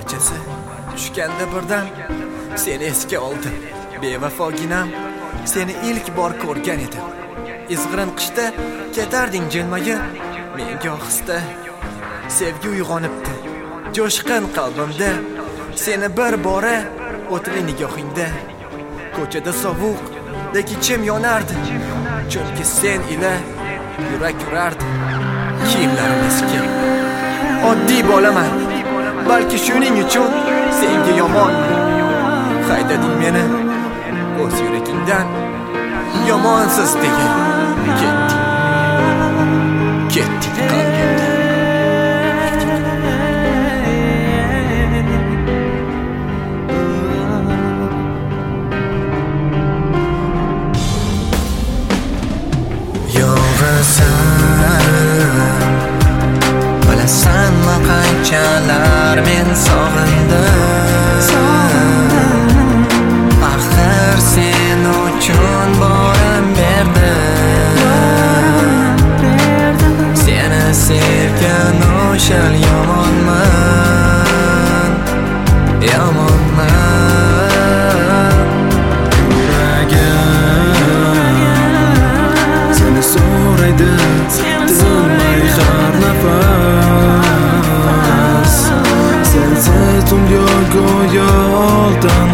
parchasi tushganda birdan seni esga oldi. Bevafoginam, seni ilk bor ko'rgan edim. Izg'irin qishda ketarding jilmaga, menga ohista sevgi uyg'onibdi. Jo'shqin qalbimda seni bir bora o'tli nigohingda. Ko'chada sovuq, lekin ichim yonardi, chunki sen ila yurak urardi. Kiyimlarim eski, oddiy bo'laman, balki shuning uchun senga yomonman. Haydading meni o'z yuragingdan, yomonsiz degan ketding qalbimdan. Bilasanmi qanchalar men sog'indim. Axir sen uchun borim berdim. Seni sevgan o'shal yomonman. Yuragim seni so'raydi, tinmay har nafas. Sensiz dunyo go'yo oltin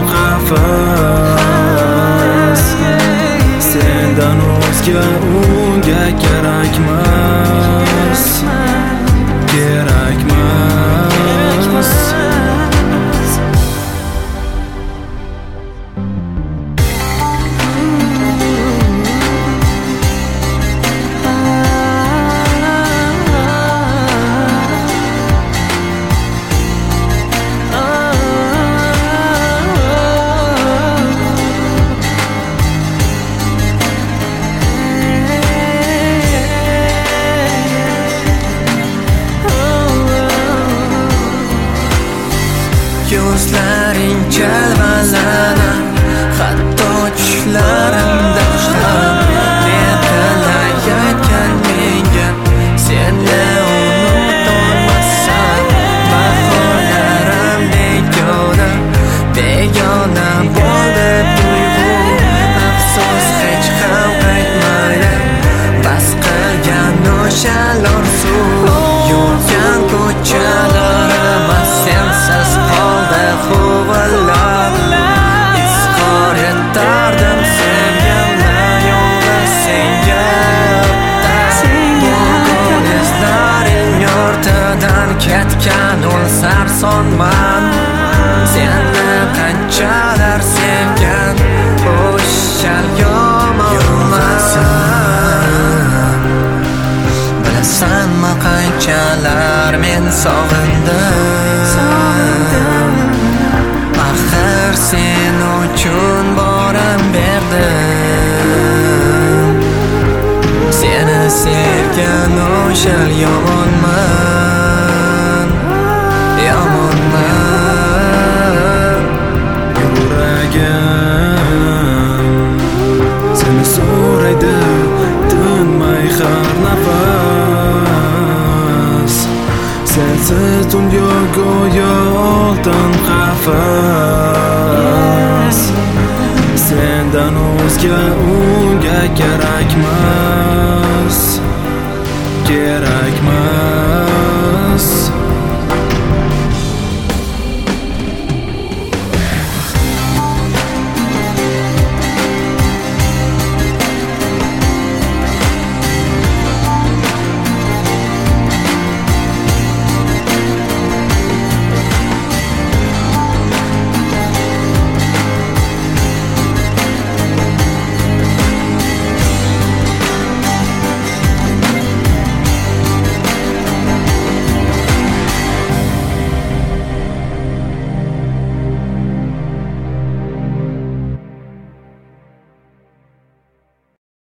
qafas. Sendan o'zga unga kerakmas. Ko'zlaring chalvalana, hatto tushlarimda ham netalayotgan menga. Senni unutolmasam, bahorlarim begona bo'ldi tuyg'u. Afsus hech ham qaytmaydi, bas qilgan o'shal orzu. Yurgan ko'chalarim sensiz qoldi huvillab. Izhor etardim sevgimni yolg'iz senga. Bugun izlaring ortidan ketgan ul sarsonman. Seni qanchalar sevgan o'shal yomonman. Bilasanmi qanchalar men sog'indim. Axir sen uchun borim berdim. Seni sevgan o'shal yomonman. Yuragim seni so'raydi, tinmay har nafas. Sensiz dunyo go'yo oltin qafas. Sendan o'zga unga kerakmas.